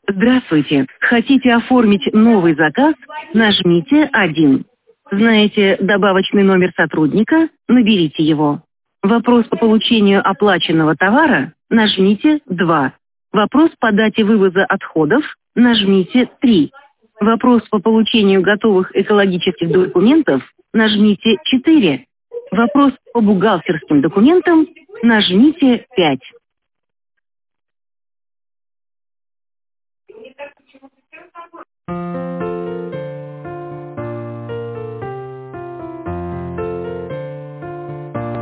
Здравствуйте. Хотите оформить новый заказ? Нажмите 1. Знаете добавочный номер сотрудника? Наберите его. Вопрос по получению оплаченного товара? Нажмите 2. Вопрос по дате вывоза отходов? Нажмите 3. Вопрос по получению готовых экологических документов? Нажмите 4. Вопрос по бухгалтерским документам? Нажмите 5.